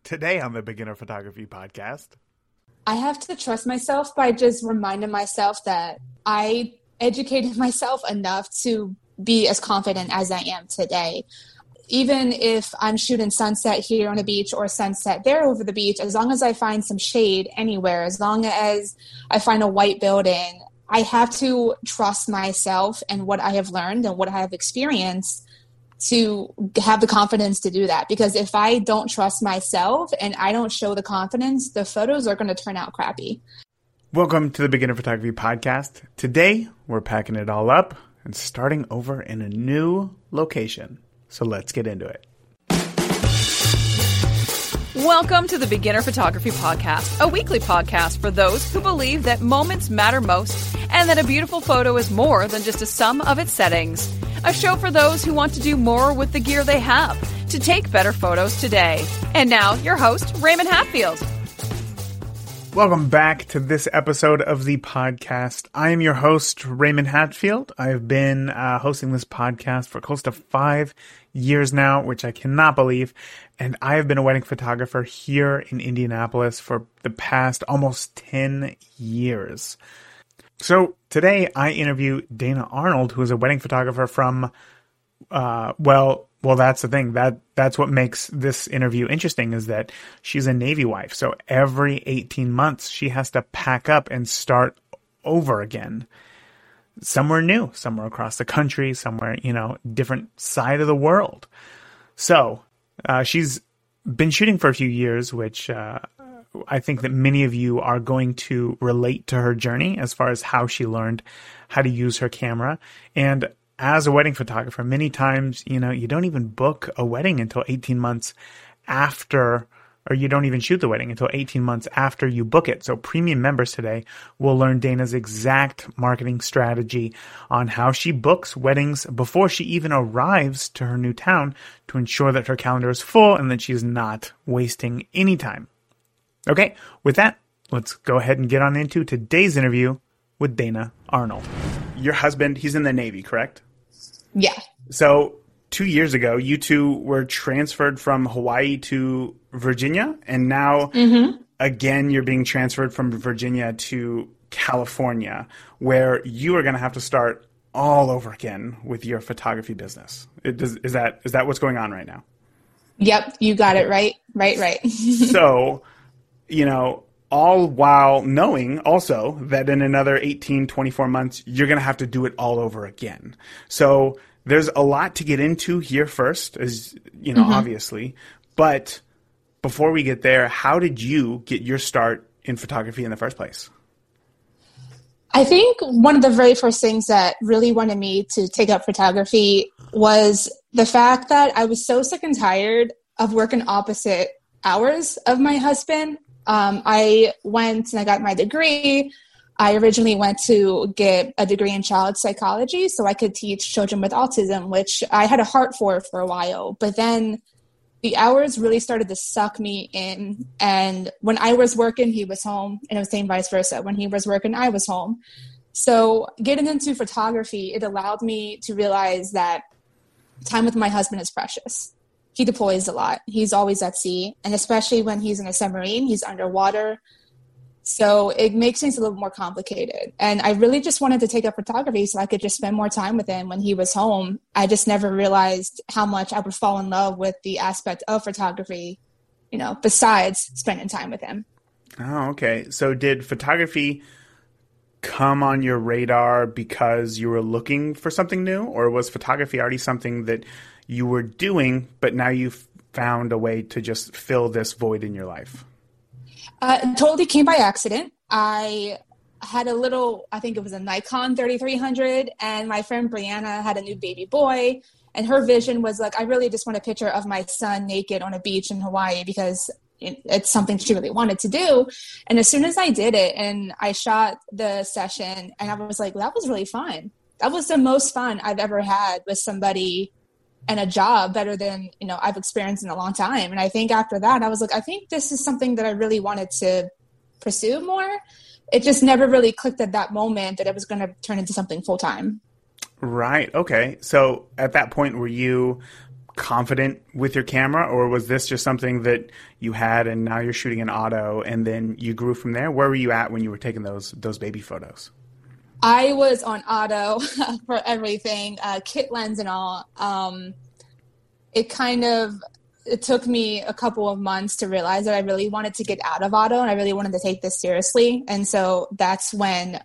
Today on the Beginner Photography Podcast. I have to trust myself by just reminding myself that I educated myself enough to be as confident as I am today. Even if I'm shooting sunset here on the beach or sunset there over the beach, as long as I find some shade anywhere, as long as I find a white building, I have to trust myself and what I have learned and what I have experienced to have the confidence to do that. Because if I don't trust myself and I don't show the confidence, the photos are going to turn out crappy. Welcome to the Beginner Photography Podcast. Today, we're packing it all up and starting over in a new location. So let's get into it. Welcome to the Beginner Photography Podcast, a weekly podcast for those who believe that moments matter most and that a beautiful photo is more than just a sum of its settings. A show for those who want to do more with the gear they have to take better photos today. And now, your host, Raymond Hatfield. Welcome back to this episode of the podcast. I am your host, Raymond Hatfield. I've been hosting this podcast for close to 5 years now, which I cannot believe. And I have been a wedding photographer here in Indianapolis for the past almost 10 years. So today I interview Dana Arnold, who is a wedding photographer from, well, that's the thing. That's what makes this interview interesting, is that she's a Navy wife. So every 18 months, she has to pack up and start over again. Somewhere new, somewhere across the country, somewhere, different side of the world. So she's been shooting for a few years, which I think that many of you are going to relate to her journey as far as how she learned how to use her camera. And as a wedding photographer, many times, you don't even book a wedding until 18 months after, or you don't even shoot the wedding until 18 months after you book it. So premium members today will learn Dana's exact marketing strategy on how she books weddings before she even arrives to her new town to ensure that her calendar is full and that she's not wasting any time. Okay, with that, let's go ahead and get on into today's interview with Dana Arnold. Your husband, he's in the Navy, correct? Yeah. So 2 years ago, you two were transferred from Hawaii to Virginia, and now again, you're being transferred from Virginia to California, where you are going to have to start all over again with your photography business. Is that what's going on right now? Yep, you got it right. So, all while knowing also that in another 18, 24 months, you're going to have to do it all over again. So there's a lot to get into here first, as obviously. But before we get there, how did you get your start in photography in the first place? I think one of the very first things that really wanted me to take up photography was the fact that I was so sick and tired of working opposite hours of my husband. I went and I got my degree. I originally went to get a degree in child psychology so I could teach children with autism, which I had a heart for a while. But then the hours really started to suck me in. And when I was working, he was home, and it was the same vice versa. When he was working, I was home. So getting into photography, it allowed me to realize that time with my husband is precious. He deploys a lot. He's always at sea. And especially when he's in a submarine, he's underwater. So it makes things a little more complicated. And I really just wanted to take up photography so I could just spend more time with him when he was home. I just never realized how much I would fall in love with the aspect of photography, besides spending time with him. Oh, okay. So did photography come on your radar because you were looking for something new, or was photography already something that you were doing, but now you've found a way to just fill this void in your life? Totally came by accident. I had I think it was a Nikon 3300, and my friend Brianna had a new baby boy, and her vision was like, I really just want a picture of my son naked on a beach in Hawaii because it's something she really wanted to do. And as soon as I did it and I shot the session, and I was like, that was really fun. That was the most fun I've ever had with somebody and a job, better than, I've experienced in a long time. And I think after that, I was like, I think this is something that I really wanted to pursue more. It just never really clicked at that moment that it was going to turn into something full time. Right. Okay. So at that point, were you confident with your camera, or was this just something that you had and now you're shooting in auto and then you grew from there? Where were you at when you were taking those baby photos? I was on auto for everything, kit lens and all. It took me a couple of months to realize that I really wanted to get out of auto and I really wanted to take this seriously. And so that's when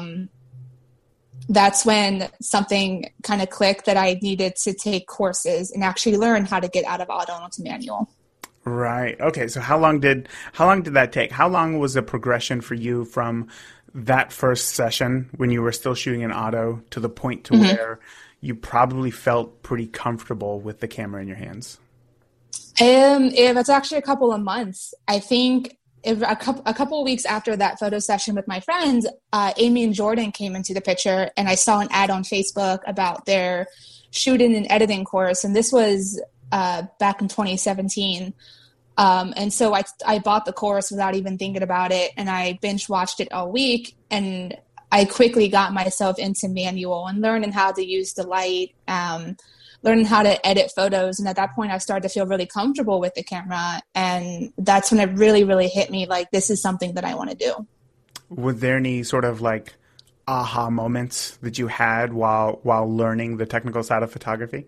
something kind of clicked, that I needed to take courses and actually learn how to get out of auto and onto manual. Right. Okay. So how long did that take? How long was the progression for you from that first session when you were still shooting in auto to the point to where you probably felt pretty comfortable with the camera in your hands? It's actually a couple of months. I think a couple of weeks after that photo session with my friends, Amy and Jordan came into the picture, and I saw an ad on Facebook about their shooting and editing course. And this was back in 2017. And so I bought the course without even thinking about it, and I binge watched it all week, and I quickly got myself into manual and learning how to use the light, learning how to edit photos. And at that point I started to feel really comfortable with the camera. And that's when it really, really hit me, like, this is something that I want to do. Were there any sort of like aha moments that you had while learning the technical side of photography?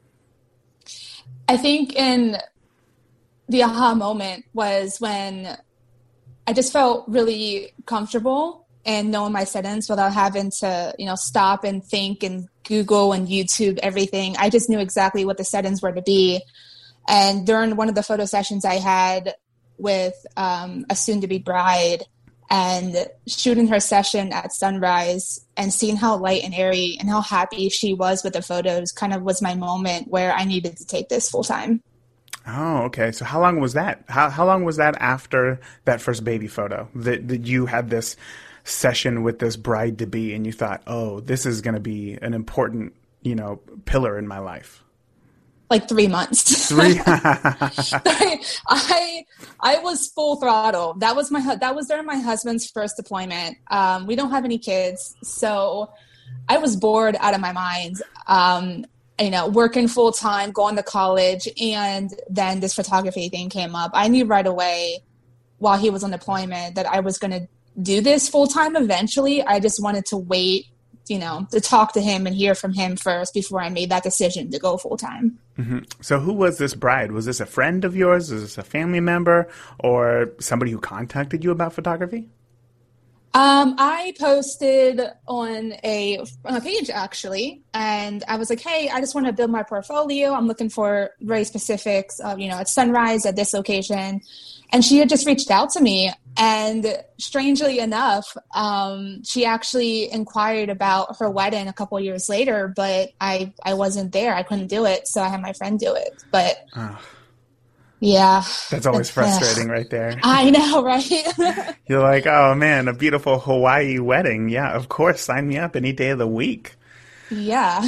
I think the aha moment was when I just felt really comfortable and knowing my settings without having to, stop and think and Google and YouTube everything. I just knew exactly what the settings were to be. And during one of the photo sessions I had with a soon-to-be bride, and shooting her session at sunrise and seeing how light and airy and how happy she was with the photos kind of was my moment where I needed to take this full time. Oh, okay. So how long was that? How long was that after that first baby photo that you had this session with this bride-to-be and you thought, oh, this is going to be an important, pillar in my life? Like 3 months. I was full throttle. That was during my husband's first deployment. We don't have any kids, so I was bored out of my mind. Working full time, going to college, and then this photography thing came up. I knew right away while he was on deployment that I was going to do this full time eventually. I just wanted to wait, to talk to him and hear from him first before I made that decision to go full time. Mm-hmm. So who was this bride? Was this a friend of yours? Was this a family member or somebody who contacted you about photography? I posted on a page actually, and I was like, hey, I just want to build my portfolio. I'm looking for very specifics of, at sunrise at this location. And she had just reached out to me, and strangely enough, she actually inquired about her wedding a couple years later, but I wasn't there. I couldn't do it. So I had my friend do it, but yeah. That's always frustrating right there. I know, right? You're like, oh man, a beautiful Hawaii wedding. Yeah, of course. Sign me up any day of the week. Yeah.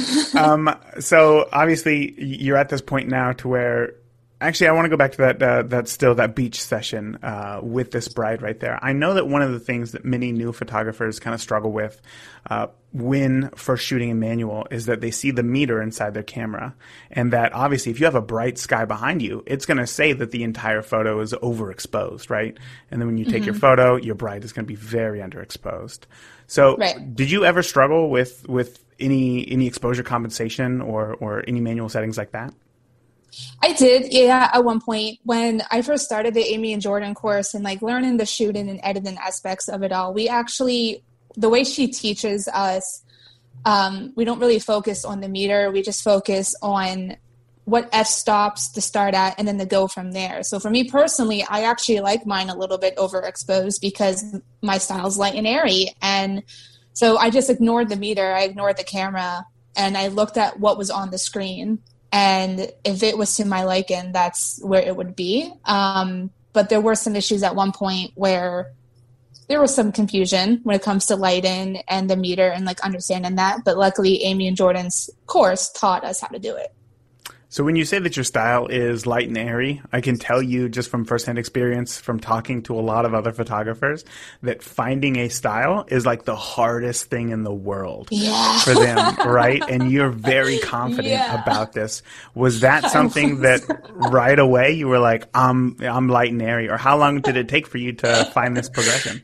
So obviously you're at this point now to where, actually I want to go back to that beach session with this bride right there. I know that one of the things that many new photographers kind of struggle with when first shooting in manual is that they see the meter inside their camera, and that obviously if you have a bright sky behind you, it's going to say that the entire photo is overexposed, right? And then when you take your photo, your bride is going to be very underexposed. So Did you ever struggle with any exposure compensation or any manual settings like that? I did, yeah, at one point. When I first started the Amy and Jordan course and learning the shooting and editing aspects of it all, we actually, the way she teaches us, we don't really focus on the meter. We just focus on what f-stops to start at and then to go from there. So for me personally, I actually like mine a little bit overexposed because my style's light and airy. And so I just ignored the meter. I ignored the camera, and I looked at what was on the screen. And if it was to my liking, that's where it would be. But there were some issues at one point where there was some confusion when it comes to lighting and the meter and understanding that. But luckily, Amy and Jordan's course taught us how to do it. So when you say that your style is light and airy, I can tell you just from firsthand experience from talking to a lot of other photographers that finding a style is like the hardest thing in the world for them, right? And you're very confident about this. Was that something that right away you were like, I'm light and airy? Or how long did it take for you to find this progression?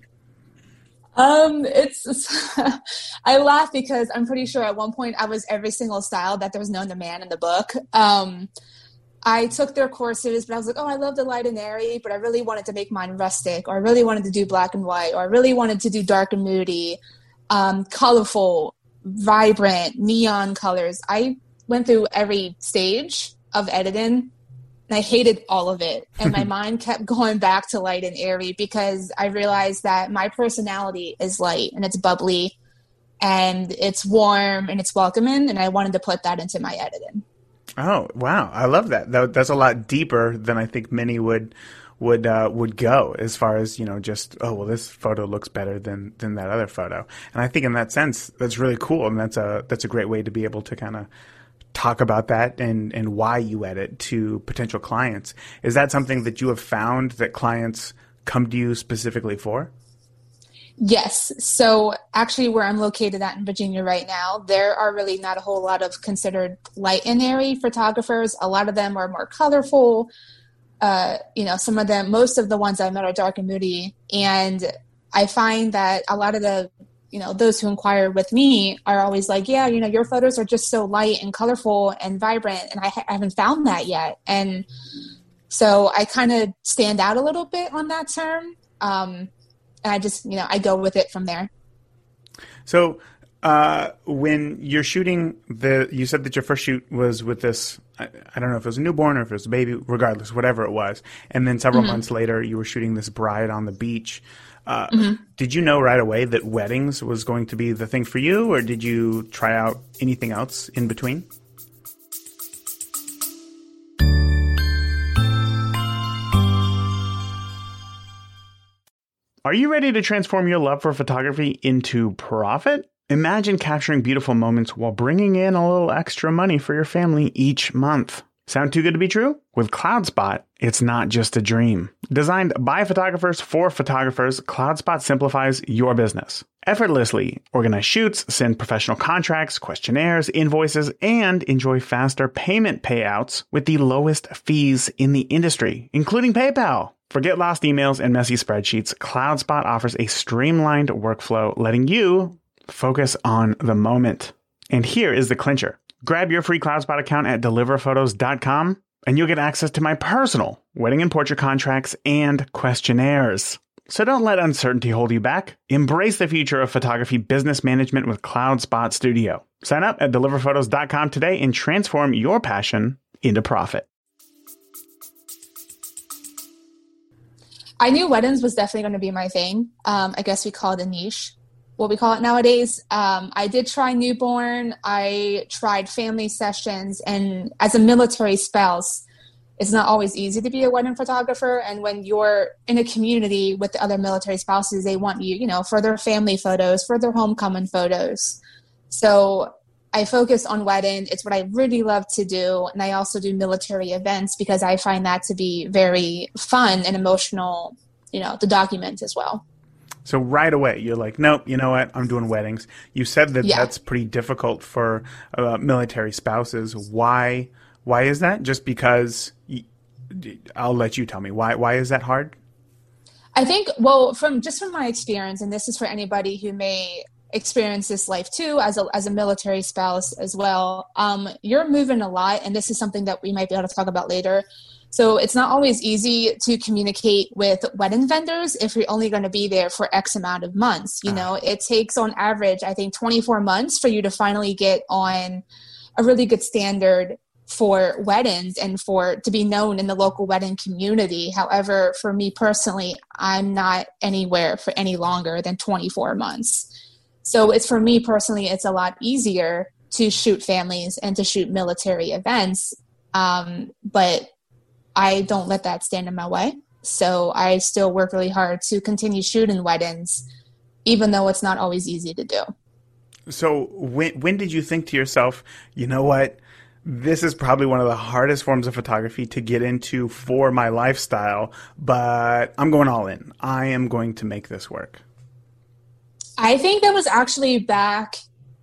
It's I laugh because I'm pretty sure at one point I was every single style that there was known to man in the book. I took their courses, but I was like, oh, I love the light and airy, but I really wanted to make mine rustic, or I really wanted to do black and white, or I really wanted to do dark and moody, colorful, vibrant, neon colors. I went through every stage of editing. And I hated all of it. And my mind kept going back to light and airy because I realized that my personality is light and it's bubbly and it's warm and it's welcoming. And I wanted to put that into my editing. Oh, wow. I love that. That's a lot deeper than I think many would go as far as, just, oh, well, this photo looks better than that other photo. And I think in that sense, that's really cool. And that's a great way to be able to kind of talk about that and why you edit to potential clients. Is that something that you have found that clients come to you specifically for? Yes. So actually where I'm located at in Virginia right now, there are really not a whole lot of considered light and airy photographers. A lot of them are more colorful. Some of them, most of the ones I met are dark and moody. And I find that a lot of the those who inquire with me are always like, yeah, your photos are just so light and colorful and vibrant. And I haven't found that yet. And so I kind of stand out a little bit on that term. And I just, I go with it from there. So when you're shooting you said that your first shoot was with this, I don't know if it was a newborn or if it was a baby, regardless, whatever it was. And then several months later, you were shooting this bride on the beach. Did you know right away that weddings was going to be the thing for you, or did you try out anything else in between? Are you ready to transform your love for photography into profit? Imagine capturing beautiful moments while bringing in a little extra money for your family each month. Sound too good to be true? With CloudSpot, it's not just a dream. Designed by photographers for photographers, CloudSpot simplifies your business. Effortlessly organize shoots, send professional contracts, questionnaires, invoices, and enjoy faster payment payouts with the lowest fees in the industry, including PayPal. Forget lost emails and messy spreadsheets. CloudSpot offers a streamlined workflow, letting you focus on the moment. And here is the clincher. Grab your free CloudSpot account at deliverphotos.com and you'll get access to my personal wedding and portrait contracts and questionnaires. So don't let uncertainty hold you back. Embrace the future of photography business management with CloudSpot Studio. Sign up at deliverphotos.com today and transform your passion into profit. I knew weddings was definitely going to be my thing. I guess we call it a niche, what we call it nowadays. I did try newborn. I tried family sessions. And as a military spouse, it's not always easy to be a wedding photographer. And when you're in a community with the other military spouses, they want you, for their family photos, for their homecoming photos. So I focus on wedding. It's what I really love to do. And I also do military events because I find that to be very fun and emotional, to document as well. So right away, you're like, nope, you know what? I'm doing weddings. You said that that's pretty difficult for military spouses. Why is that? Just because I'll let you tell me. Why is that hard? I think, well, from my experience, and this is for anybody who may experience this life too, as a military spouse as well, you're moving a lot. And this is something that we might be able to talk about later. So it's not always easy to communicate with wedding vendors if you're only going to be there for X amount of months. It takes on average, I think 24 months for you to finally get on a really good standard for weddings and to be known in the local wedding community. However, for me personally, I'm not anywhere for any longer than 24 months. So for me personally, it's a lot easier to shoot families and to shoot military events. But I don't let that stand in my way. So I still work really hard to continue shooting weddings, even though it's not always easy to do. So when did you think to yourself, you know what, This is probably one of the hardest forms of photography to get into for my lifestyle, but I'm going all in. I am going to make this work. I think that was actually back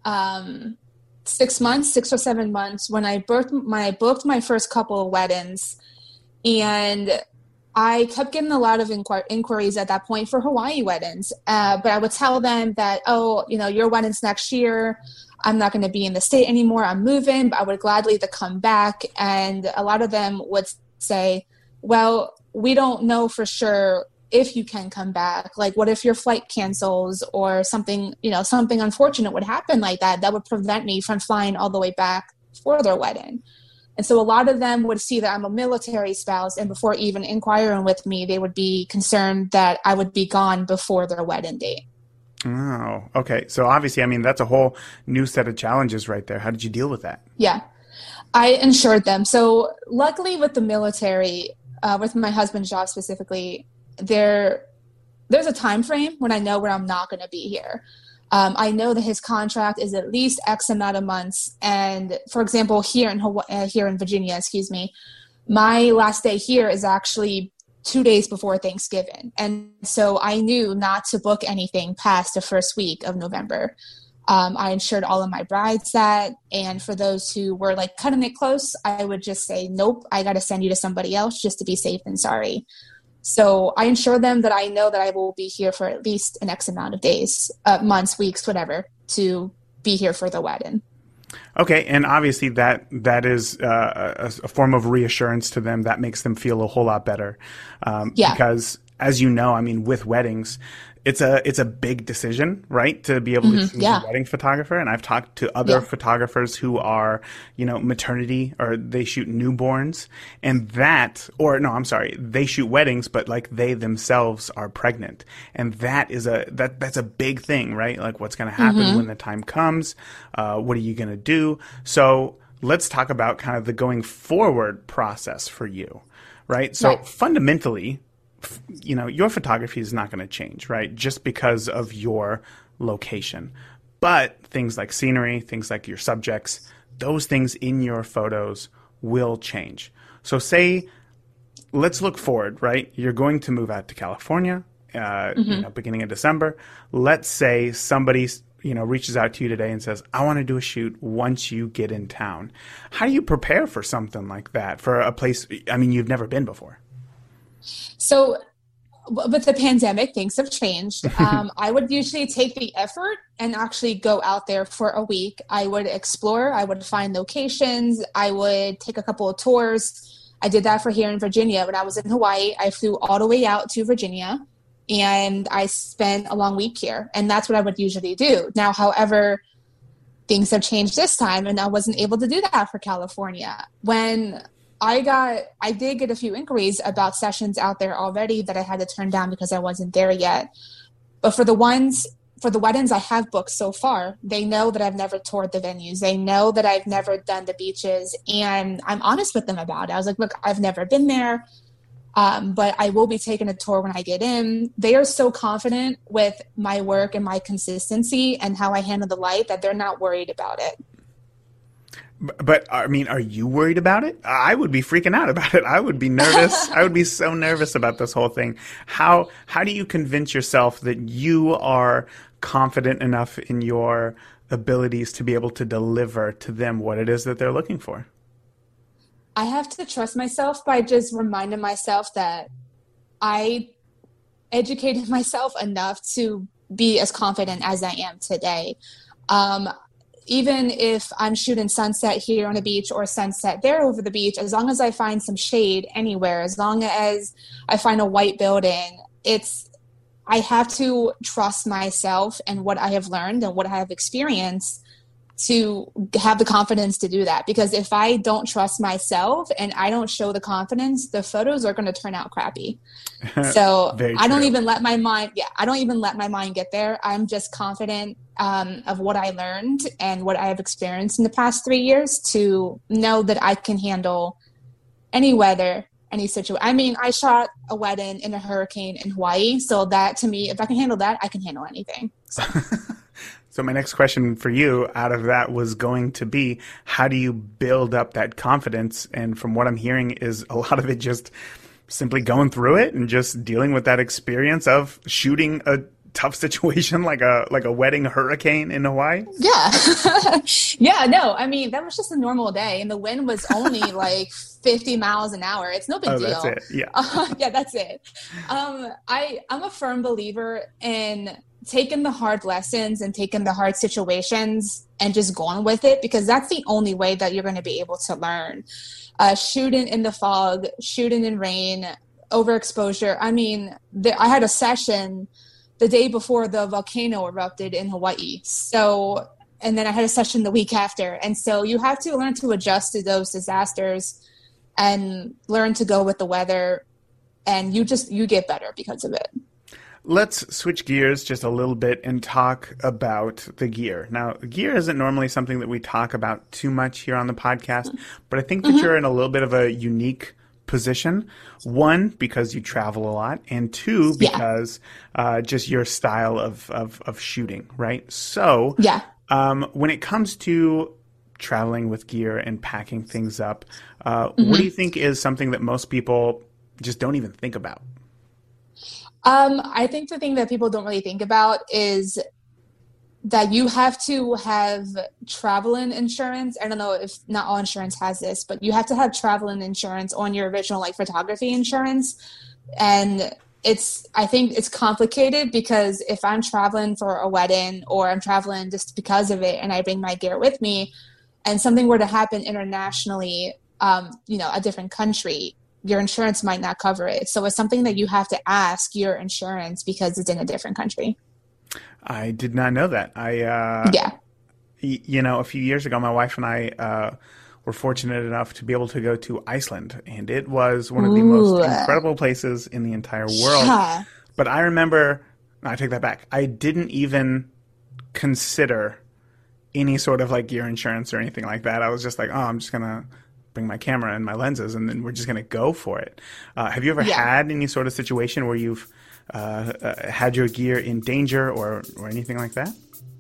6 or 7 months when I booked my first couple of weddings, and I kept getting a lot of inquiries at that point for Hawaii weddings. But I would tell them that, your wedding's next year. I'm not going to be in the state anymore. I'm moving, but I would gladly to come back. And a lot of them would say, well, we don't know for sure if you can come back. Like, what if your flight cancels or something unfortunate would happen like that? That would prevent me from flying all the way back for their wedding. And so a lot of them would see that I'm a military spouse, and before even inquiring with me, they would be concerned that I would be gone before their wedding date. Oh, okay. So obviously, I mean, that's a whole new set of challenges right there. How did you deal with that? Yeah, I insured them. So luckily with the military, with my husband's job specifically, there's a time frame when I know where I'm not going to be here. I know that his contract is at least X amount of months. And for example, here in Virginia, my last day here is actually 2 days before Thanksgiving. And so I knew not to book anything past the first week of November. I insured all of my brides that, and for those who were like cutting it close, I would just say, nope, I got to send you to somebody else just to be safe and sorry. So I ensure them that I know that I will be here for at least an X amount of days, months, weeks, whatever, to be here for the wedding. Okay, and obviously that is a form of reassurance to them that makes them feel a whole lot better. Because as you know, I mean, with weddings, it's a big decision, right? To be able to choose a wedding photographer. And I've talked to other photographers who are, maternity, or they shoot newborns, and they shoot weddings, but like they themselves are pregnant. And that is that's a big thing, right? Like, what's going to happen when the time comes? What are you going to do? So let's talk about kind of the going forward process for you, right? So fundamentally, your photography is not going to change, right? Just because of your location. But things like scenery, things like your subjects, those things in your photos will change. So let's look forward, right? You're going to move out to California, beginning of December. Let's say somebody, reaches out to you today and says, I want to do a shoot once you get in town. How do you prepare for something like that, for a place, you've never been before? So with the pandemic, things have changed. I would usually take the effort and actually go out there for a week. I would explore. I would find locations. I would take a couple of tours. I did that for here in Virginia. When I was in Hawaii, I flew all the way out to Virginia, and I spent a long week here. And that's what I would usually do. Now, however, things have changed this time, and I wasn't able to do that for California. When I did get a few inquiries about sessions out there already that I had to turn down because I wasn't there yet. But for the weddings I have booked so far, they know that I've never toured the venues. They know that I've never done the beaches, and I'm honest with them about it. I was like, look, I've never been there, but I will be taking a tour when I get in. They are so confident with my work and my consistency and how I handle the light that they're not worried about it. But, are you worried about it? I would be freaking out about it. I would be nervous. I would be so nervous about this whole thing. How do you convince yourself that you are confident enough in your abilities to be able to deliver to them what it is that they're looking for? I have to trust myself by just reminding myself that I educated myself enough to be as confident as I am today. Even if I'm shooting sunset here on the beach or sunset there over the beach, as long as I find some shade anywhere, as long as I find a white building, I have to trust myself and what I have learned and what I have experienced to have the confidence to do that. Because if I don't trust myself and I don't show the confidence, the photos are going to turn out crappy. So I don't even let my mind get there. I'm just confident of what I learned and what I have experienced in the past 3 years to know that I can handle any weather, any situation. I shot a wedding in a hurricane in Hawaii. So that, to me, if I can handle that, I can handle anything. So. So my next question for you out of that was going to be, how do you build up that confidence? And from what I'm hearing is a lot of it just simply going through it and just dealing with that experience of shooting a tough situation like a wedding hurricane in Hawaii? Yeah. Yeah, no, I mean, that was just a normal day. And the wind was only like 50 miles an hour. It's no big deal. That's it. Yeah. Yeah, that's it. I'm a firm believer in taking the hard lessons and taking the hard situations and just going with it, because that's the only way that you're going to be able to learn. Shooting in the fog, shooting in rain, overexposure. I mean, I had a session the day before the volcano erupted in Hawaii. So, and then I had a session the week after. And so you have to learn to adjust to those disasters and learn to go with the weather. And you get better because of it. Let's switch gears just a little bit and talk about the gear. Now, gear isn't normally something that we talk about too much here on the podcast, but I think that you're in a little bit of a unique position. One, because you travel a lot, and two, because just your style of shooting, right? So when it comes to traveling with gear and packing things up, what do you think is something that most people just don't even think about? I think the thing that people don't really think about is that you have to have travel insurance. I don't know if not all insurance has this, but you have to have travel insurance on your original like photography insurance. And I think it's complicated because if I'm traveling for a wedding or I'm traveling just because of it and I bring my gear with me and something were to happen internationally, a different country, your insurance might not cover it. So it's something that you have to ask your insurance because it's in a different country. I did not know that. A few years ago, my wife and I were fortunate enough to be able to go to Iceland, and it was one of the most incredible places in the entire world. Yeah. But I remember, I take that back. I didn't even consider any sort of like gear insurance or anything like that. I was just like, I'm just going to bring my camera and my lenses, and then we're just going to go for it. Have you ever had any sort of situation where you've had your gear in danger or anything like that?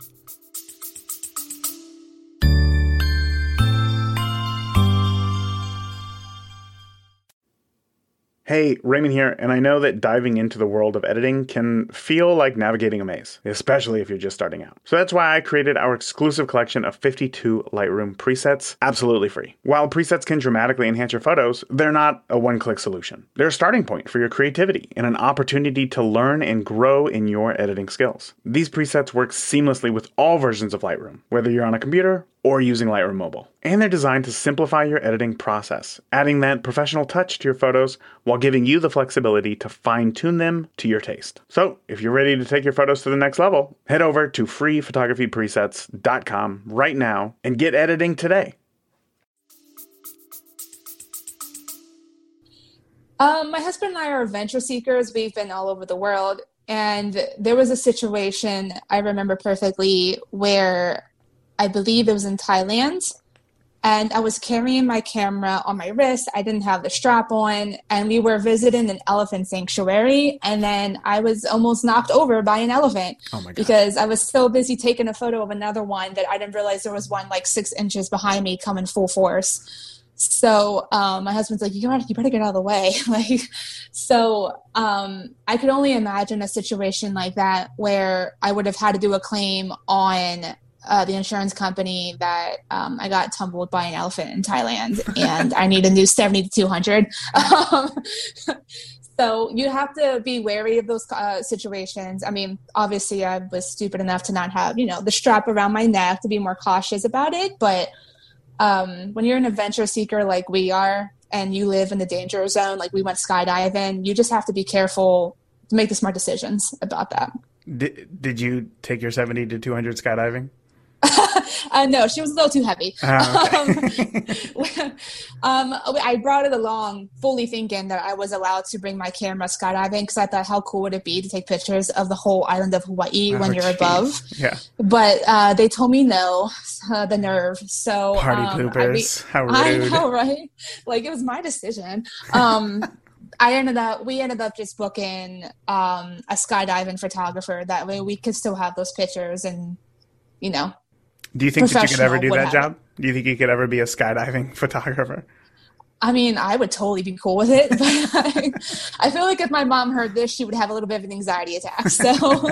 Hey, Raymond here, and I know that diving into the world of editing can feel like navigating a maze, especially if you're just starting out. So that's why I created our exclusive collection of 52 Lightroom presets absolutely free. While presets can dramatically enhance your photos, they're not a one-click solution. They're a starting point for your creativity and an opportunity to learn and grow in your editing skills. These presets work seamlessly with all versions of Lightroom, whether you're on a computer or using Lightroom Mobile. And they're designed to simplify your editing process, adding that professional touch to your photos while giving you the flexibility to fine-tune them to your taste. So, if you're ready to take your photos to the next level, head over to freephotographypresets.com right now and get editing today. My husband and I are adventure seekers. We've been all over the world. And there was a situation I remember perfectly where I believe it was in Thailand, and I was carrying my camera on my wrist. I didn't have the strap on, and we were visiting an elephant sanctuary, and then I was almost knocked over by an elephant because I was so busy taking a photo of another one that I didn't realize there was one like 6 inches behind me coming full force. So my husband's like, you better get out of the way. I could only imagine a situation like that where I would have had to do a claim on the insurance company that I got tumbled by an elephant in Thailand and I need a new 70 to 200. So you have to be wary of those situations. I mean, obviously I was stupid enough to not have, the strap around my neck, to be more cautious about it. But when you're an adventure seeker like we are and you live in the danger zone, like we went skydiving, you just have to be careful to make the smart decisions about that. Did you take your 70 to 200 skydiving? No, she was a little too heavy. I brought it along fully thinking that I was allowed to bring my camera skydiving because I thought, how cool would it be to take pictures of the whole island of Hawaii when you're above? Yeah. But they told me no, the nerve. So party poopers. How rude. I know, right? Like, it was my decision. we ended up just booking a skydiving photographer. That way we could still have those pictures and, you know. Do you think that you could ever do that job? Do you think you could ever be a skydiving photographer? I mean, I would totally be cool with it, but I feel like if my mom heard this, she would have a little bit of an anxiety attack. So,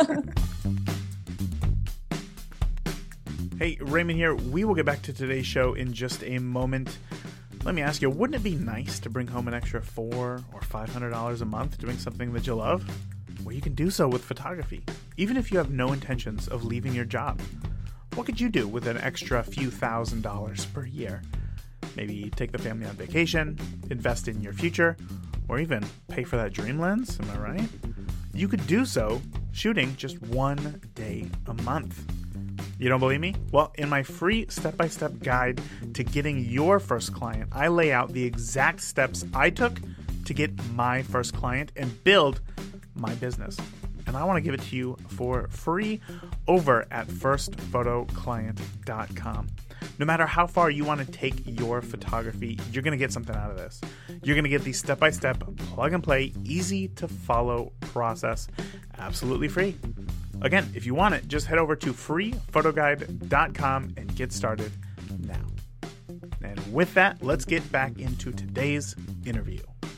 hey, Raymond here. We will get back to today's show in just a moment. Let me ask you, wouldn't it be nice to bring home an extra $400 or $500 a month doing something that you love? Well, you can do so with photography, even if you have no intentions of leaving your job. What could you do with an extra few $1,000s per year? Maybe take the family on vacation, invest in your future, or even pay for that dream lens, am I right? You could do so shooting just one day a month. You don't believe me? Well, in my free step-by-step guide to getting your first client, I lay out the exact steps I took to get my first client and build my business. And I want to give it to you for free over at firstphotoclient.com. No matter how far you want to take your photography, you're going to get something out of this. You're going to get the step-by-step, plug-and-play, easy-to-follow process absolutely free. Again, if you want it, just head over to freephotoguide.com and get started now. And with that, let's get back into today's interview.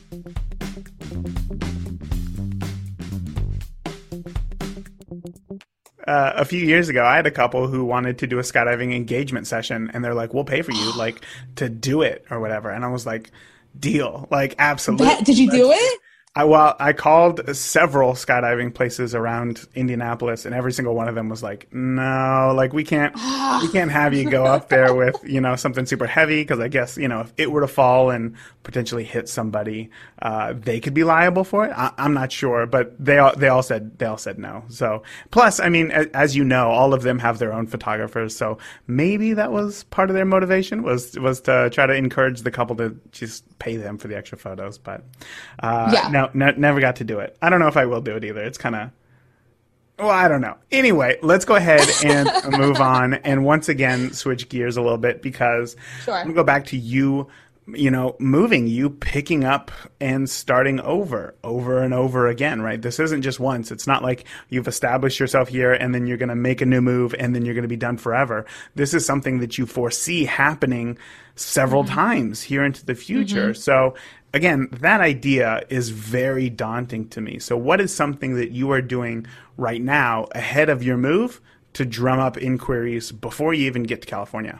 A few years ago, I had a couple who wanted to do a skydiving engagement session, and they're like, we'll pay for you like to do it or whatever. And I was like, deal, like absolutely. Did you do it? I called several skydiving places around Indianapolis, and every single one of them was like, no, like we can't have you go up there with, you know, something super heavy. Cause I guess, you know, if it were to fall and potentially hit somebody, they could be liable for it. I'm not sure, but they all said no. So plus, I mean, as you know, all of them have their own photographers. So maybe that was part of their motivation was to try to encourage the couple to just pay them for the extra photos. But, no, never got to do it. I don't know if I will do it either. It's kind of, well, I don't know. Anyway, let's go ahead and move on and once again switch gears a little bit because sure. I'm going to go back to you know, moving, you picking up and starting over and over again, right? This isn't just once. It's not like you've established yourself here and then you're going to make a new move and then you're going to be done forever. This is something that you foresee happening several times here into the future. Mm-hmm. So again, that idea is very daunting to me. So what is something that you are doing right now ahead of your move to drum up inquiries before you even get to California?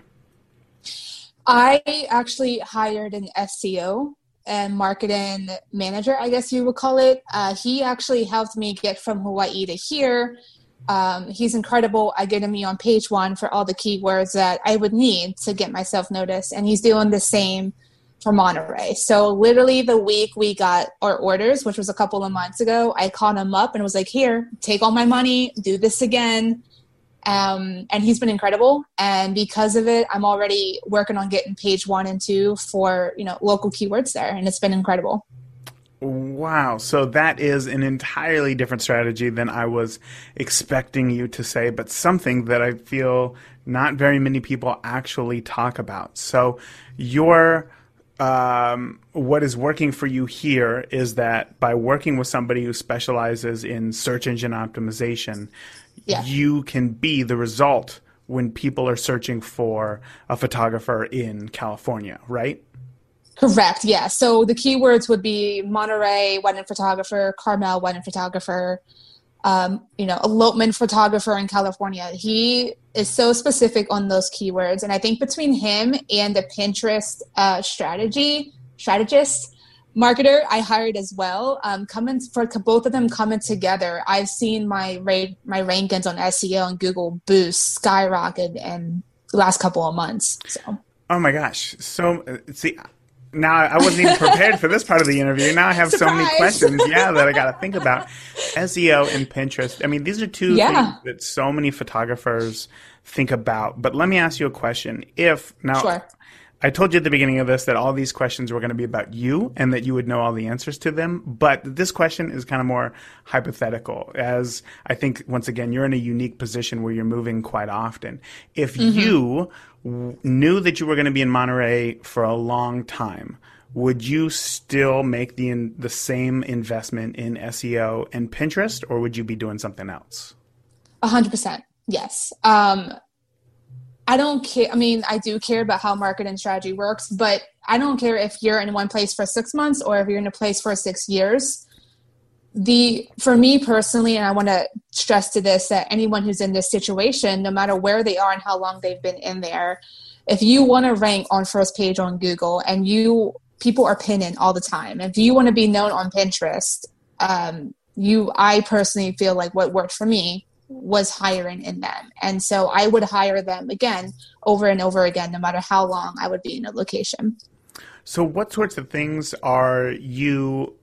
I actually hired an SEO and marketing manager, I guess you would call it. He actually helped me get from Hawaii to here. He's incredible at getting me on page one for all the keywords that I would need to get myself noticed. And he's doing the same for Monterey. So literally the week we got our orders, which was a couple of months ago, I called him up and was like, here, take all my money, do this again. And he's been incredible. And because of it, I'm already working on getting page 1 and 2 for, you know, local keywords there. And it's been incredible. Wow. So that is an entirely different strategy than I was expecting you to say, but something that I feel not very many people actually talk about. So your what is working for you here is that by working with somebody who specializes in search engine optimization, you can be the result when people are searching for a photographer in California, right? Correct. Yeah. So the keywords would be Monterey wedding photographer, Carmel wedding photographer, elopement photographer in California. He is so specific on those keywords. And I think between him and the Pinterest strategist, marketer I hired as well, for both of them coming together, I've seen my rankings on SEO and Google boost skyrocket in the last couple of months. So. Oh my gosh. So see, now I wasn't even prepared for this part of the interview. Now I have so many questions, that I got to think about. SEO and Pinterest. I mean, these are two things that so many photographers think about. But let me ask you a question. Sure. I told you at the beginning of this that all these questions were going to be about you and that you would know all the answers to them. But this question is kind of more hypothetical, as I think, once again, you're in a unique position where you're moving quite often. If you knew that you were going to be in Monterey for a long time, would you still make the same investment in SEO and Pinterest, or would you be doing something else? 100%. Yes. I don't care. I mean, I do care about how marketing strategy works, but I don't care if you're in one place for 6 months or if you're in a place for 6 years. For me personally, and I want to stress to this, that anyone who's in this situation, no matter where they are and how long they've been in there, if you want to rank on first page on Google and people are pinning all the time, if you want to be known on Pinterest, I personally feel like what worked for me was hiring in them. And so I would hire them again, over and over again, no matter how long I would be in a location. So what sorts of things are you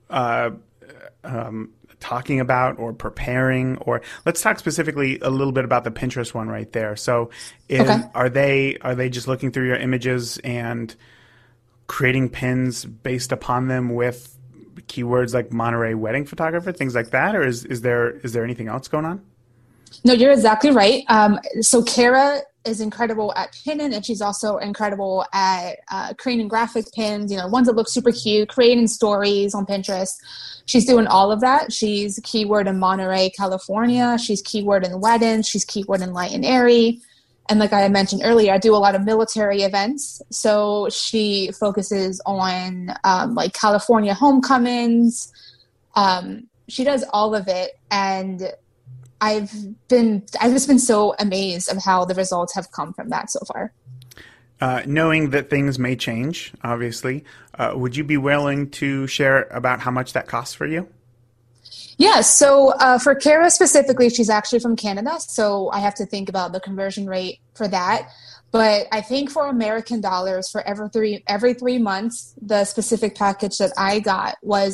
talking about or preparing? Or let's talk specifically a little bit about the Pinterest one right there. So are they just looking through your images and creating pins based upon them with keywords like Monterey wedding photographer, things like that? Or is there anything else going on? No, you're exactly right. So Kara is incredible at pinning, and she's also incredible at creating graphic pins, ones that look super cute, creating stories on Pinterest. She's doing all of that. She's keyword in Monterey, California. She's keyword in weddings. She's keyword in light and airy. And like I mentioned earlier, I do a lot of military events. So she focuses on like California homecomings. She does all of it. And I've just been so amazed of how the results have come from that so far. Knowing that things may change, obviously, would you be willing to share about how much that costs for you? Yeah, so for Kara specifically, she's actually from Canada, so I have to think about the conversion rate for that. But I think for American dollars, for every 3 months, the specific package that I got was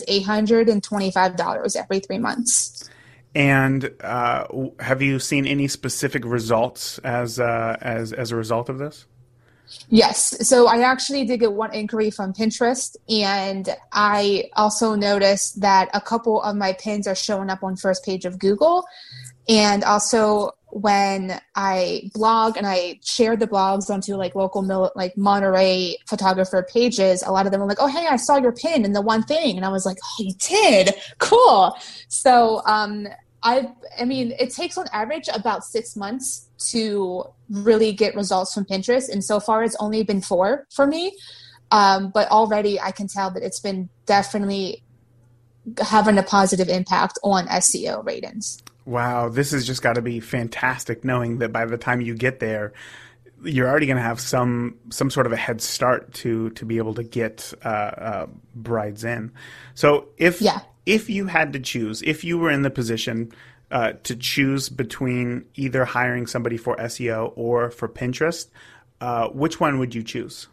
$825 every 3 months. And have you seen any specific results as a result of this? Yes. So I actually did get one inquiry from Pinterest, and I also noticed that a couple of my pins are showing up on first page of Google. And also when I blog and I shared the blogs onto like local Monterey photographer pages, a lot of them were like, "Oh, hey, I saw your pin in the one thing." And I was like, "Oh, you did? Cool." So I mean, it takes on average about 6 months to really get results from Pinterest. And so far it's only been 4 for me. But already I can tell that it's been definitely having a positive impact on SEO ratings. Wow. This has just got to be fantastic, knowing that by the time you get there, you're already going to have some sort of a head start to be able to get brides in. So if you had to choose, if you were in the position to choose between either hiring somebody for SEO or for Pinterest, which one would you choose?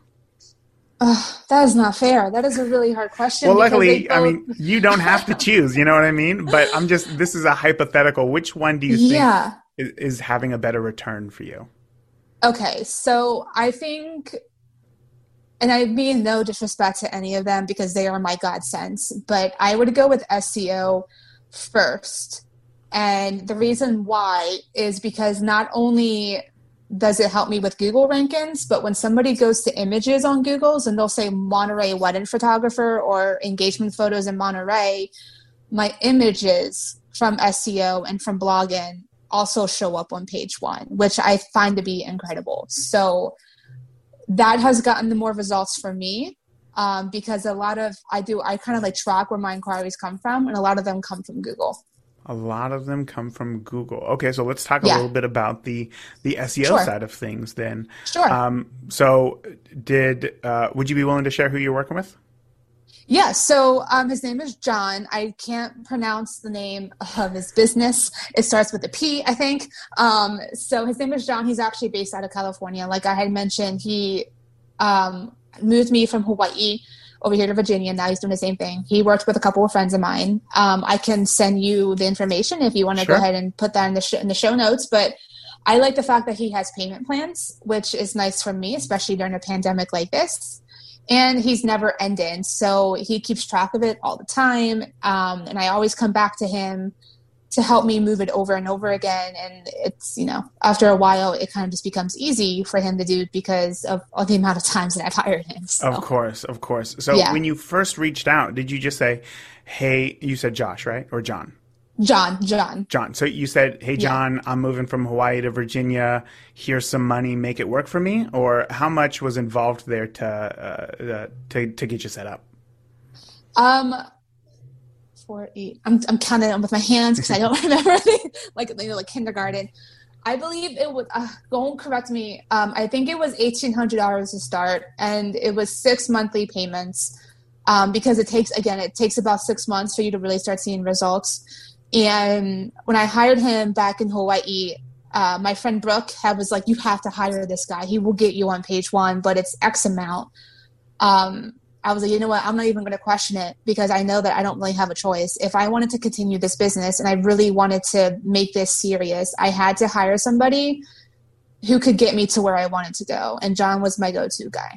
That is not fair. That is a really hard question. Well, luckily, I mean, you don't have to choose, you know what I mean? But this is a hypothetical. Which one do you think is having a better return for you? Okay, so I think, and I mean no disrespect to any of them because they are my godsends, but I would go with SEO first. And the reason why is because not only does it help me with Google rankings, but when somebody goes to images on Google's and they'll say Monterey wedding photographer or engagement photos in Monterey, my images from SEO and from blogging also show up on page 1, which I find to be incredible. So that has gotten the more results for me because I kind of like track where my inquiries come from, and a lot of them come from Google. A lot of them come from Google. Okay, so let's talk a little bit about the SEO side of things then. Sure. So would you be willing to share who you're working with? Yeah, so his name is John. I can't pronounce the name of his business. It starts with a P, I think. So his name is John. He's actually based out of California. Like I had mentioned, he moved me from Hawaii over here to Virginia. Now he's doing the same thing. He worked with a couple of friends of mine. I can send you the information if you want to go ahead and put that in the show notes. But I like the fact that he has payment plans, which is nice for me, especially during a pandemic like this. And he's never ending. So he keeps track of it all the time. And I always come back to him to help me move it over and over again. And it's, you know, after a while, it kind of just becomes easy for him to do because of all the amount of times that I've hired him. So. Of course. So when you first reached out, did you just say, hey, you said Josh, right? Or John? John. So you said, hey, John, I'm moving from Hawaii to Virginia. Here's some money. Make it work for me. Or how much was involved there to get you set up? 4, 8. I'm counting them with my hands because I don't remember like kindergarten. I believe it was. Don't correct me. I think it was $1,800 to start, and it was 6 monthly payments. Because it takes about 6 months for you to really start seeing results. And when I hired him back in Hawaii, my friend Brooke was like, you have to hire this guy. He will get you on page one, but it's X amount. I was like, you know what? I'm not even going to question it because I know that I don't really have a choice. If I wanted to continue this business and I really wanted to make this serious, I had to hire somebody who could get me to where I wanted to go. And John was my go-to guy.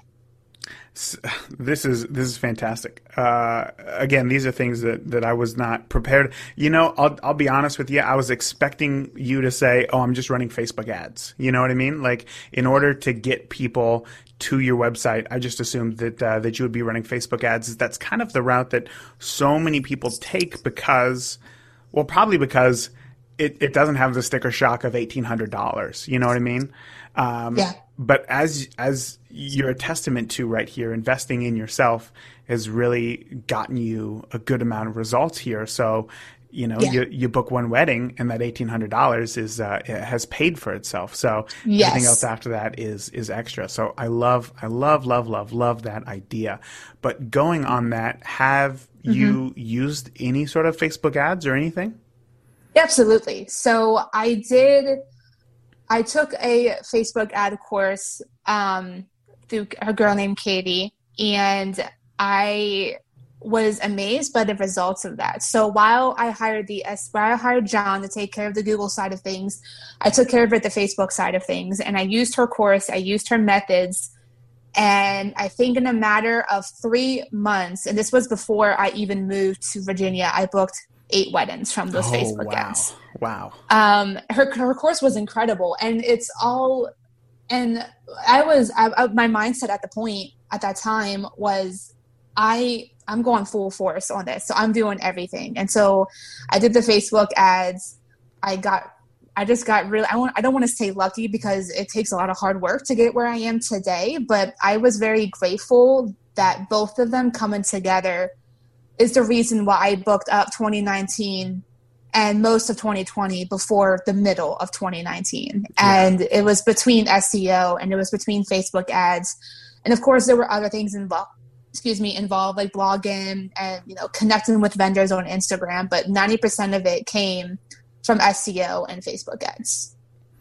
This is fantastic. Again, these are things that I was not prepared. You know, I'll be honest with you. I was expecting you to say, "Oh, I'm just running Facebook ads." You know what I mean? Like, in order to get people to your website, I just assumed that you would be running Facebook ads. That's kind of the route that so many people take probably because it doesn't have the sticker shock of $1,800. You know what I mean? Yeah. But as you're a testament to right here, investing in yourself has really gotten you a good amount of results here. So, you know, you book one wedding and that $1,800 has paid for itself. So everything else after that is extra. So I love that idea. But going on that, have you used any sort of Facebook ads or anything? Absolutely. So I took a Facebook ad course through a girl named Katie, and I was amazed by the results of that. So while I hired John to take care of the Google side of things, I took care of the Facebook side of things, and I used her course, I used her methods, and I think in a matter of 3 months, and this was before I even moved to Virginia, I booked 8 weddings from those Facebook ads. Wow. Her course was incredible, and it's all, and my mindset at that time was I'm going full force on this. So I'm doing everything. And so I did the Facebook ads. I just got really, I don't want to say lucky because it takes a lot of hard work to get where I am today, but I was very grateful that both of them coming together is the reason why I booked up 2019 and most of 2020 before the middle of 2019. Yeah. And it was between SEO and it was between Facebook ads. And of course there were other things involved like blogging and, you know, connecting with vendors on Instagram, but 90% of it came from SEO and Facebook ads.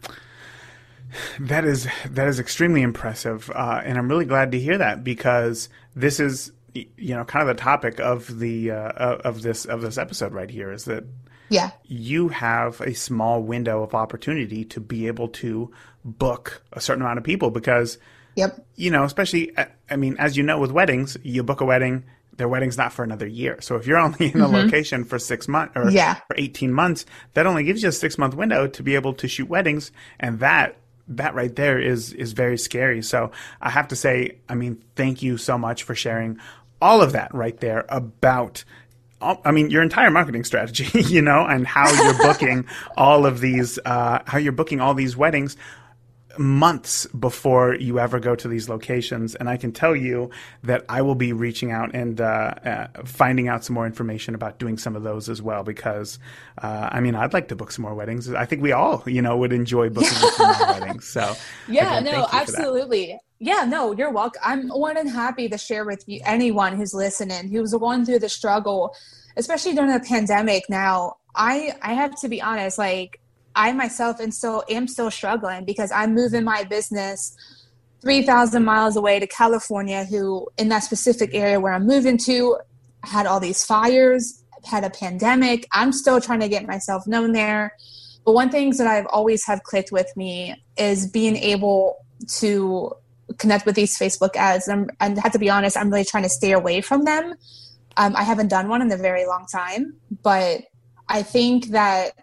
That is extremely impressive. And I'm really glad to hear that because this is, you know, kind of the topic of the of this episode right here is that you have a small window of opportunity to be able to book a certain amount of people because, you know, especially, I mean, as you know, with weddings, you book a wedding, their wedding's not for another year. So if you're only in a location for 6 months or for 18 months, that only gives you a 6-month window to be able to shoot weddings. And that right there is very scary. So I have to say, I mean, thank you so much for sharing all of that right there about, I mean, your entire marketing strategy, you know, and how you're booking all of these, all these weddings months before you ever go to these locations. And I can tell you that I will be reaching out and finding out some more information about doing some of those as well, because I mean, I'd like to book some more weddings. I think we all, you know, would enjoy booking some more weddings. So yeah, no, absolutely. Yeah, no, you're welcome. I'm more than happy to share with you anyone who's listening, who's going through the struggle, especially during the pandemic. Now, I have to be honest, like I myself am still struggling because I'm moving my business 3,000 miles away to California, who in that specific area where I'm moving to had all these fires, had a pandemic. I'm still trying to get myself known there. But one thing that I've always have clicked with me is being able to connect with these Facebook ads. And I have to be honest, I'm really trying to stay away from them. I haven't done one in a very long time, but I think that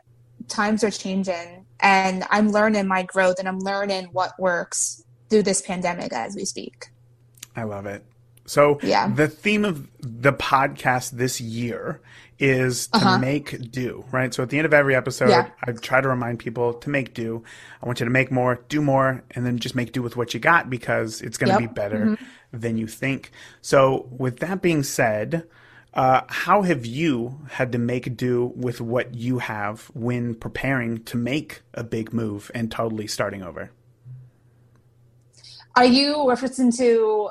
times are changing, and I'm learning my growth, and I'm learning what works through this pandemic as we speak. I love it. So Yeah. the theme of the podcast this year is to make do, right? So at the end of every episode, I try to remind people to make do. I want you to make more, do more, and then just make do with what you got, because it's going to be better than you think. So with that being said, how have you had to make do with what you have when preparing to make a big move and totally starting over? Are you referencing to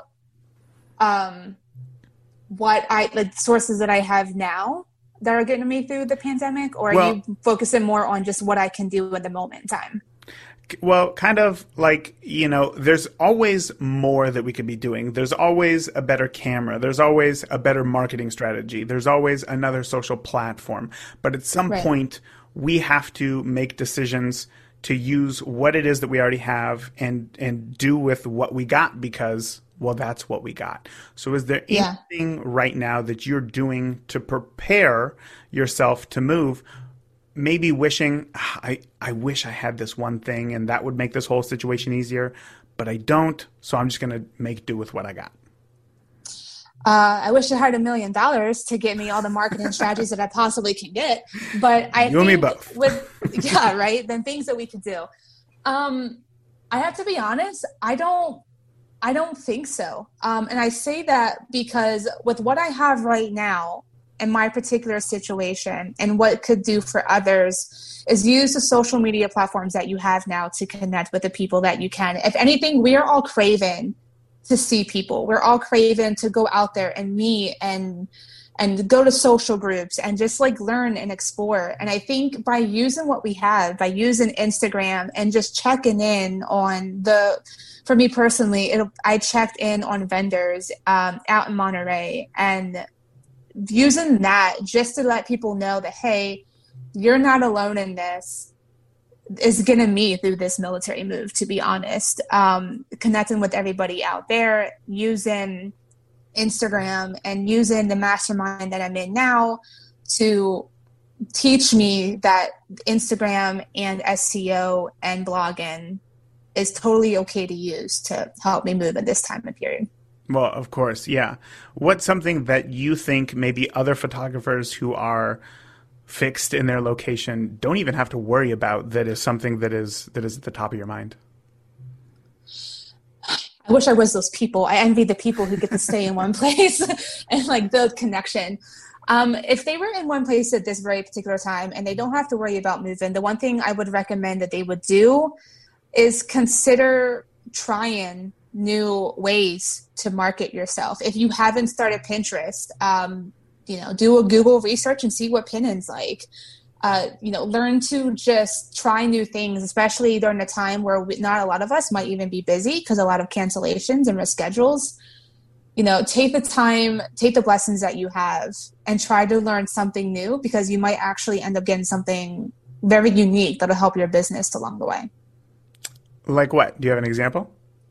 sources that I have now that are getting me through the pandemic, or are you focusing more on just what I can do at the moment in time? Well, kind of like, there's always more that we could be doing. There's always a better camera. There's always a better marketing strategy. There's always another social platform. But at some point, we have to make decisions to use what it is that we already have and do with what we got, because, well, that's what we got. So is there anything right now that you're doing to prepare yourself to move? Maybe wishing, I wish I had this one thing and that would make this whole situation easier, but I don't, so I'm just going to make do with what I got. I wish I had $1 million to get me all the marketing strategies that I possibly can get, but I you and me both. Then things that we could do. I have to be honest, I don't think so. And I say that because with what I have right now, in my particular situation, and what it could do for others, is use the social media platforms that you have now to connect with the people that you can. If anything, we are all craving to see people. We're all craving to go out there and meet and go to social groups and just learn and explore. And I think by using what we have, by using Instagram and just checking in on for me personally, I checked in on vendors out in Monterey, and using that just to let people know that, hey, you're not alone in this, is getting me through this military move, to be honest. Connecting with everybody out there, using Instagram and using the mastermind that I'm in now to teach me that Instagram and SEO and blogging is totally okay to use to help me move at this time of period. Well, of course, yeah. What's something that you think maybe other photographers who are fixed in their location don't even have to worry about, that is something that is at the top of your mind? I wish I was those people. I envy the people who get to stay in one place and build connection. If they were in one place at this very particular time and they don't have to worry about moving, the one thing I would recommend that they would do is consider trying new ways to market yourself. If you haven't started Pinterest, do a Google research and see what pinning's like. Learn to just try new things, especially during a time where not a lot of us might even be busy because a lot of cancellations and reschedules. Take the time, take the lessons that you have and try to learn something new, because you might actually end up getting something very unique that'll help your business along the way. Like what? Do you have an example?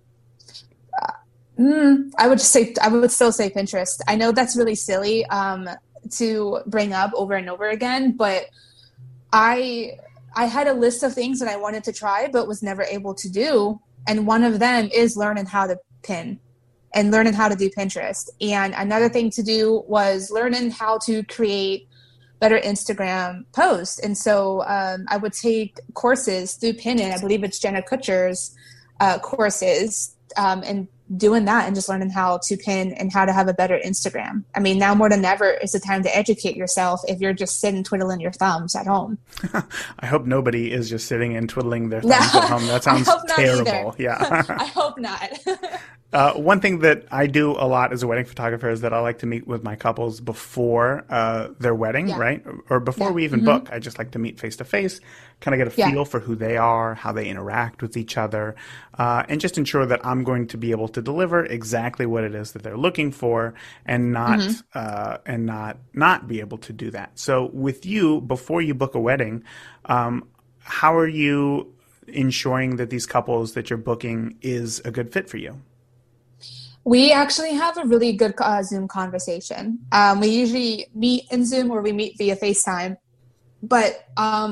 I would still say Pinterest. I know that's really silly to bring up over and over again, but I had a list of things that I wanted to try but was never able to do, and one of them is learning how to pin and learning how to do Pinterest. And another thing to do was learning how to create better Instagram posts. And so I would take courses through Pinning. I believe it's Jenna Kutcher's courses, and doing that and just learning how to pin and how to have a better Instagram. I mean, now more than ever is the time to educate yourself if you're just sitting twiddling your thumbs at home. I hope nobody is just sitting and twiddling their thumbs at home. That sounds terrible. Yeah. I hope not. One thing that I do a lot as a wedding photographer is that I like to meet with my couples before their wedding, right? Or before we even book. I just like to meet face to face, kind of get a feel for who they are, how they interact with each other, and just ensure that I'm going to be able to deliver exactly what it is that they're looking for, and not be able to do that. So with you, before you book a wedding, how are you ensuring that these couples that you're booking is a good fit for you? We actually have a really good Zoom conversation. We usually meet in Zoom or we meet via FaceTime. But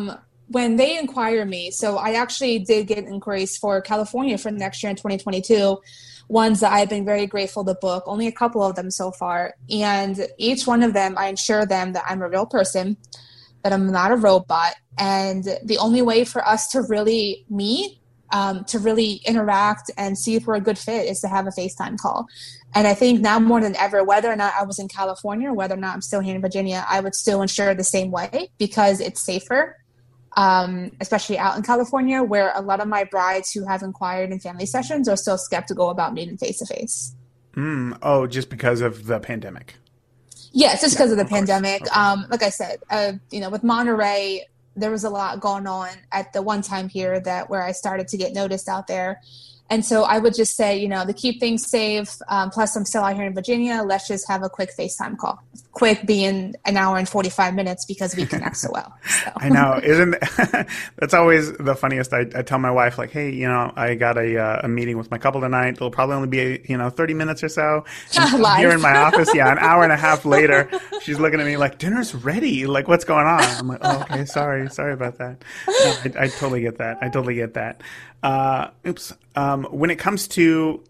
when they inquire me, so I actually did get inquiries for California for next year in 2022, ones that I've been very grateful to book, only a couple of them so far. And each one of them, I ensure them that I'm a real person, that I'm not a robot. And the only way for us to really meet, to really interact and see if we're a good fit is to have a FaceTime call. And I think now more than ever, whether or not I was in California or whether or not I'm still here in Virginia, I would still ensure the same way because it's safer, especially out in California, where a lot of my brides who have inquired in family sessions are still skeptical about meeting face-to-face. Oh, just because of the pandemic. Yes, just because of the course. pandemic. Okay. Like I said, with Monterey, there was a lot going on at the one time here where I started to get noticed out there. And so I would just say, to keep things safe, plus I'm still out here in Virginia, let's just have a quick FaceTime call. Quick being an hour and 45 minutes because we connect so well. So. I know. That's always the funniest. I tell my wife, like, hey, I got a meeting with my couple tonight. It'll probably only be, 30 minutes or so. And here in my office, an hour and a half later, she's looking at me like, dinner's ready. Like, what's going on? I'm like, oh, okay, sorry about that. No, I totally get that. When it comes to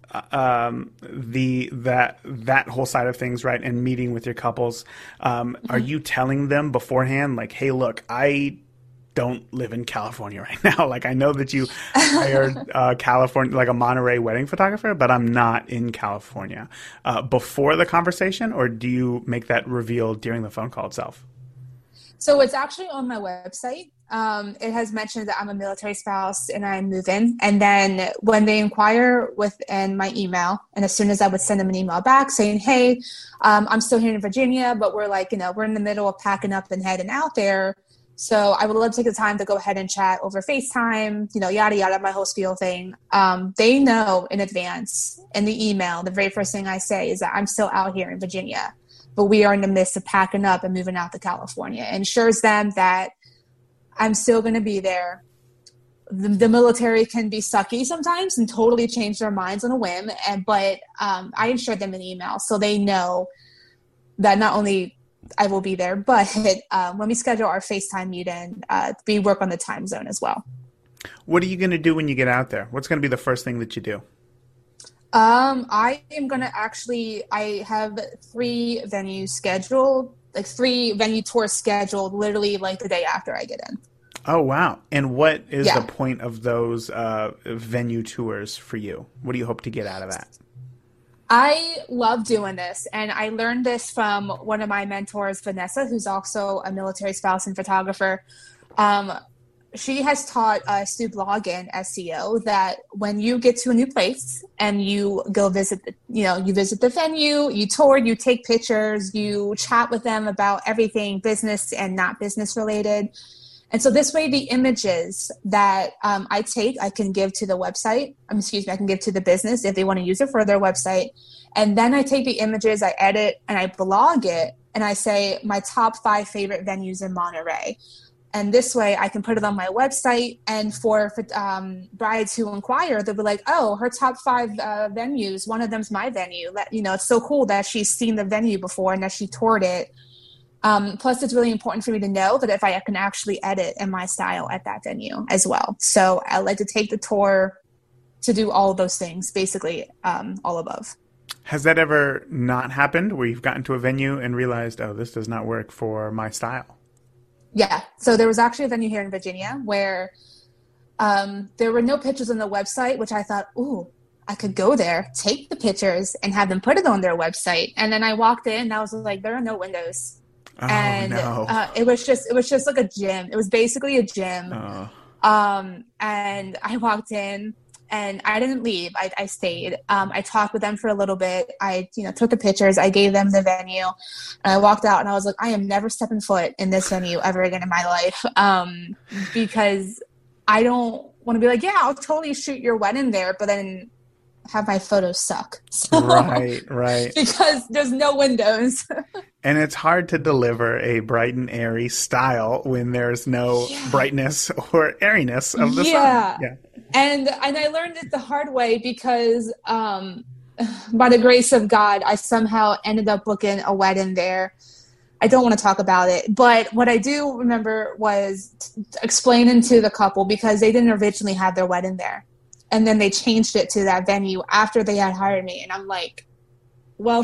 that whole side of things, right, and meeting with your couples, are you telling them beforehand, like, hey, look, I don't live in California right now. Like, I know that you hired California, like a Monterey wedding photographer, but I'm not in California. Before the conversation, or do you make that reveal during the phone call itself? So it's actually on my website. It has mentioned that I'm a military spouse and I move in. And then when they inquire within my email, and as soon as I would send them an email back saying, hey, I'm still here in Virginia, but we're we're in the middle of packing up and heading out there. So I would love to take the time to go ahead and chat over FaceTime, yada, yada, my whole spiel thing. They know in advance in the email, the very first thing I say is that I'm still out here in Virginia, but we are in the midst of packing up and moving out to California. It ensures them that I'm still going to be there. The military can be sucky sometimes and totally change their minds on a whim. But I ensure them an email so they know that not only I will be there, but when we schedule our FaceTime meeting, we work on the time zone as well. What are you going to do when you get out there? What's going to be the first thing that you do? I am going to I have 3 venues scheduled, like 3 venue tours scheduled literally like the day after I get in. Oh, wow. And what is the point of those venue tours for you? What do you hope to get out of that? I love doing this, and I learned this from one of my mentors, Vanessa, who's also a military spouse and photographer. She has taught us through blogging SEO that when you get to a new place and you go visit, you visit the venue, you tour, you take pictures, you chat with them about everything business and not business related. And so this way, the images that I take, I can give to the website. I can give to the business if they want to use it for their website. And then I take the images, I edit, and I blog it. And I say my top 5 favorite venues in Monterey. And this way, I can put it on my website. And for brides who inquire, they'll be like, "Oh, her top 5 venues. One of them's my venue." It's so cool that she's seen the venue before and that she toured it. Plus, it's really important for me to know that if I can actually edit in my style at that venue as well. So I like to take the tour to do all of those things, basically all above. Has that ever not happened where you've gotten to a venue and realized, oh, this does not work for my style? Yeah. So there was actually a venue here in Virginia where there were no pictures on the website, which I thought, ooh, I could go there, take the pictures, and have them put it on their website. And then I walked in and I was like, there are no windows. Oh, and no. It was just like a gym. It was basically a gym. Oh. And I walked in and I didn't leave. I stayed. I talked with them for a little bit. I took the pictures. I gave them the venue. And I walked out and I was like, I am never stepping foot in this venue ever again in my life. Because I don't want to be like, yeah, I'll totally shoot your wedding there, but then have my photos suck. So, right. Because there's no windows. And it's hard to deliver a bright and airy style when there's no brightness or airiness of the sun. Yeah. And I learned it the hard way because by the grace of God, I somehow ended up booking a wedding there I don't want to talk about it. But what I do remember was explaining to the couple, because they didn't originally have their wedding there. And then they changed it to that venue after they had hired me. And I'm like, well,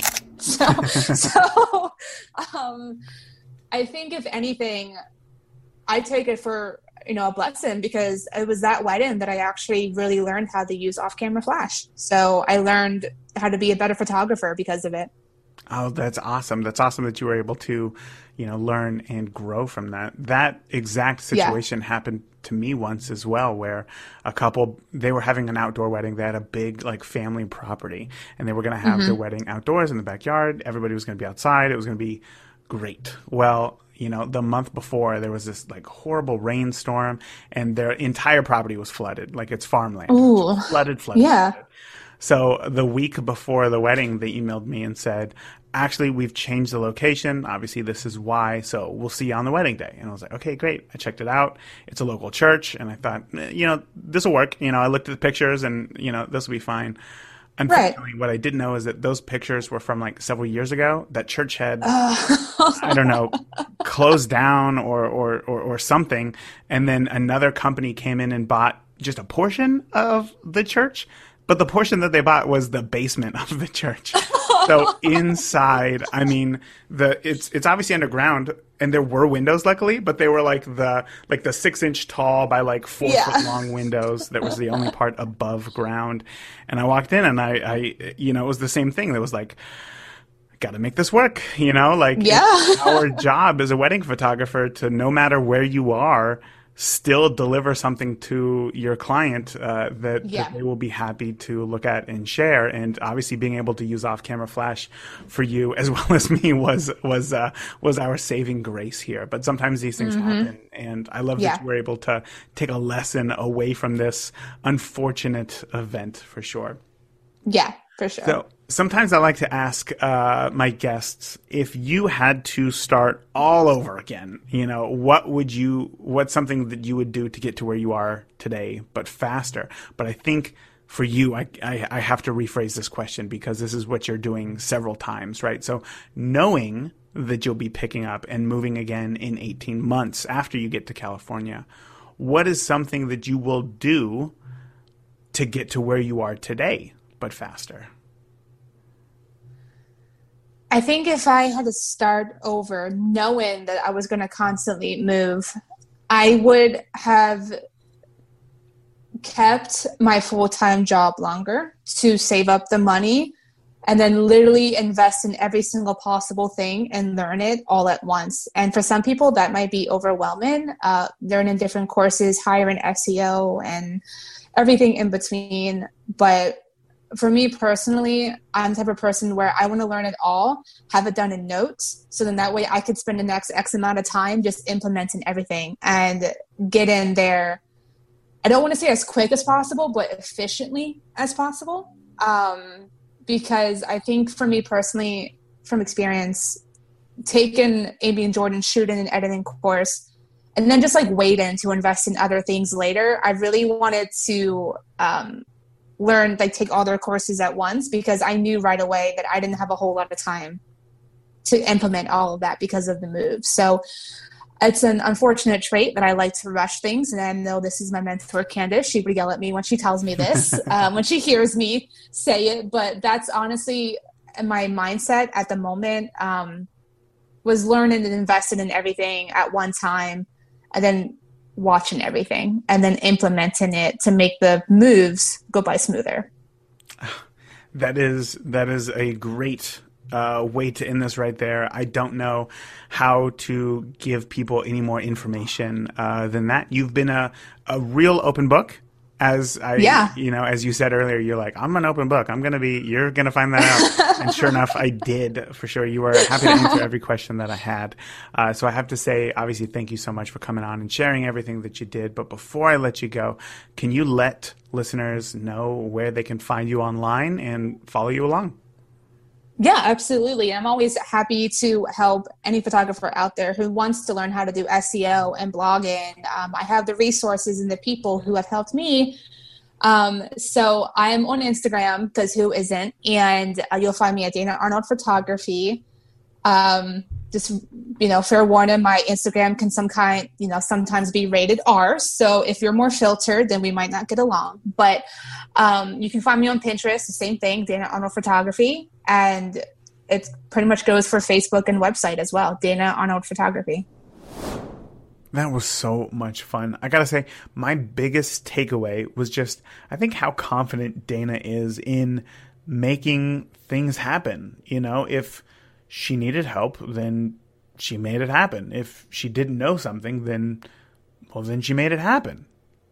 I think if anything, I take it for, a blessing, because it was that wedding that I actually really learned how to use off-camera flash. So I learned how to be a better photographer because of it. Oh, that's awesome. That's awesome that you were able to, learn and grow from that. That exact situation happened to me once as well, where a couple, they were having an outdoor wedding. They had a big family property, and they were going to have their wedding outdoors in the backyard. Everybody was going to be outside. It was going to be great. Well, the month before, there was this horrible rainstorm, and their entire property was flooded. It's farmland. Ooh. Flooded. Yeah. So the week before the wedding, they emailed me and said, actually, we've changed the location. Obviously, this is why. So we'll see you on the wedding day. And I was like, okay, great. I checked it out. It's a local church. And I thought, this will work. I looked at the pictures and, this will be fine. Unfortunately, what I didn't know is that those pictures were from several years ago. That church had, I don't know, closed down or something. And then another company came in and bought just a portion of the church. But the portion that they bought was the basement of the church. So inside, it's obviously underground, and there were windows, luckily, but they were the 6-inch tall by 4-foot long windows. That was the only part above ground. And I walked in, and I it was the same thing. That was got to make this work, It's our job as a wedding photographer to, no matter where you are, still deliver something to your client that they will be happy to look at and share. And obviously, being able to use off-camera flash for you as well as me was our saving grace here. But sometimes these things happen, and I love that you were able to take a lesson away from this unfortunate event for sure. Yeah, for sure. So sometimes I like to ask my guests, if you had to start all over again, what's something that you would do to get to where you are today, but faster? But I think for you, I have to rephrase this question, because this is what you're doing several times, right? So knowing that you'll be picking up and moving again in 18 months after you get to California, what is something that you will do to get to where you are today, but faster? I think if I had to start over knowing that I was going to constantly move, I would have kept my full-time job longer to save up the money, and then literally invest in every single possible thing and learn it all at once. And for some people, that might be overwhelming, learning different courses, hiring SEO, and everything in between. But for me personally, I'm the type of person where I want to learn it all, have it done in notes, so then that way I could spend the next X amount of time just implementing everything and get in there. I don't want to say as quick as possible, but efficiently as possible. Because I think for me personally, from experience, taking Amy and Jordan's shooting and editing course, and then just waiting to invest in other things later, I really wanted to learn, take all their courses at once, because I knew right away that I didn't have a whole lot of time to implement all of that because of the move. So it's an unfortunate trait that I like to rush things. And I know this is my mentor, Candace. She would yell at me when she tells me this, when she hears me say it. But that's honestly my mindset at the moment, was learning and investing in everything at one time, and then watching everything and then implementing it to make the moves go by smoother. That is a great way to end this right there. I don't know how to give people any more information than that. You've been a real open book. As as you said earlier, you're like, I'm an open book. You're going to find that out. And sure enough, I did, for sure. You were happy to answer every question that I had. So I have to say, obviously, thank you so much for coming on and sharing everything that you did. But before I let you go, can you let listeners know where they can find you online and follow you along? Yeah, absolutely. I'm always happy to help any photographer out there who wants to learn how to do SEO and blogging. I have the resources and the people who have helped me. So I'm on Instagram, because who isn't? And you'll find me at Dana Arnold Photography. just, fair warning, my Instagram can sometimes be rated R. So if you're more filtered, then we might not get along. But you can find me on Pinterest, the same thing, Dana Arnold Photography. And it pretty much goes for Facebook and website as well, Dana Arnold Photography. That was so much fun. I gotta say, my biggest takeaway was just, I think, how confident Dana is in making things happen. If she needed help, then she made it happen. If she didn't know something, then she made it happen.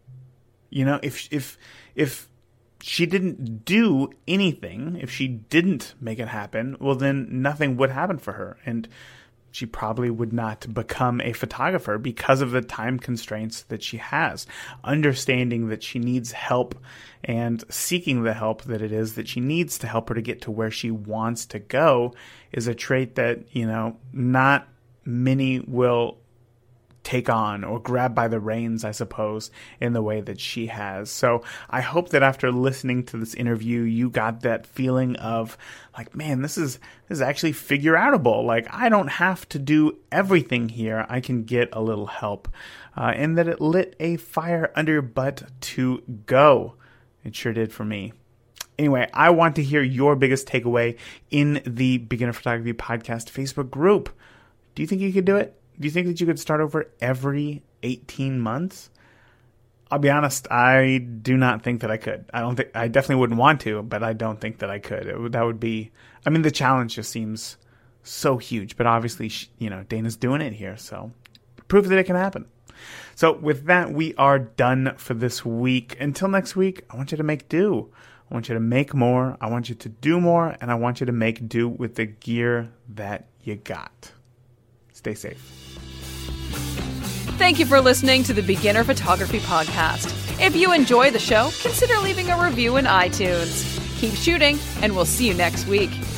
If she didn't do anything, if she didn't make it happen, well, then nothing would happen for her. And she probably would not become a photographer because of the time constraints that she has. Understanding that she needs help and seeking the help that it is that she needs to help her to get to where she wants to go is a trait that, not many will take on or grab by the reins, I suppose, in the way that she has. So I hope that after listening to this interview, you got that feeling of like, man, this is actually figure outable. Like, I don't have to do everything here. I can get a little help. And that it lit a fire under your butt to go. It sure did for me. Anyway, I want to hear your biggest takeaway in the Beginner Photography Podcast Facebook group. Do you think you could do it? Do you think that you could start over every 18 months? I'll be honest, I do not think that I could. I definitely wouldn't want to, but I don't think that I could. That would be, the challenge just seems so huge, but obviously, Dana's doing it here, so proof that it can happen. So with that, we are done for this week. Until next week, I want you to make do. I want you to make more. I want you to do more, and I want you to make do with the gear that you got. Stay safe. Thank you for listening to the Beginner Photography Podcast. If you enjoy the show, consider leaving a review in iTunes. Keep shooting, and we'll see you next week.